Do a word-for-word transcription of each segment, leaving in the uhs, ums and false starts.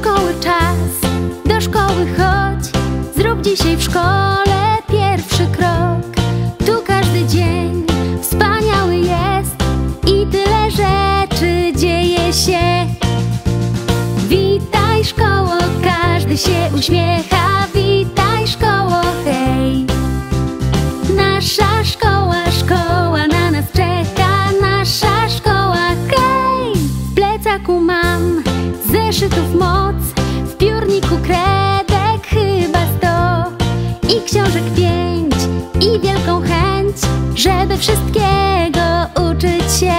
szkoły czas, do szkoły chodź. Zrób dzisiaj w szkole pierwszy krok. Tu każdy dzień wspaniały jest i tyle rzeczy dzieje się. Witaj szkoło, każdy się uśmiecha. Witaj szkoło, hej. Nasza szkoła, szkoła na nas czeka. Nasza szkoła, hej. W plecaku mam zeszytów moc, w piórniku kredek chyba sto i książek pięć i wielką chęć, żeby wszystkiego uczyć się.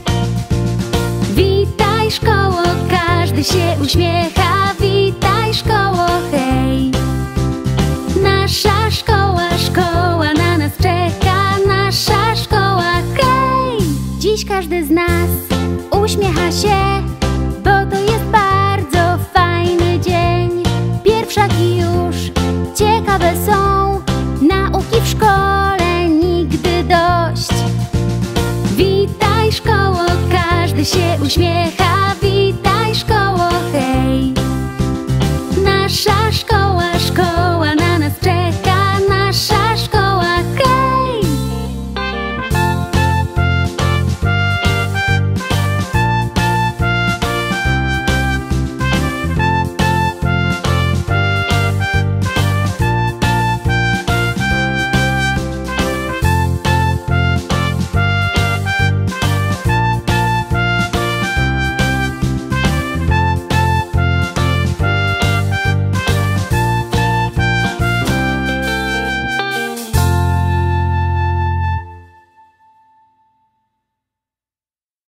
Witaj szkoło, każdy się uśmiecha. Witaj szkoło, hej. Nasza szkoła, szkoła na nas czeka. Nasza szkoła, hej. Dziś każdy z nas uśmiecha się, bo to jest bardzo fajny dzień. Pierwszaki już ciekawe są, nauki w szkole nigdy dość. Witaj szkoło, każdy się uśmiecha.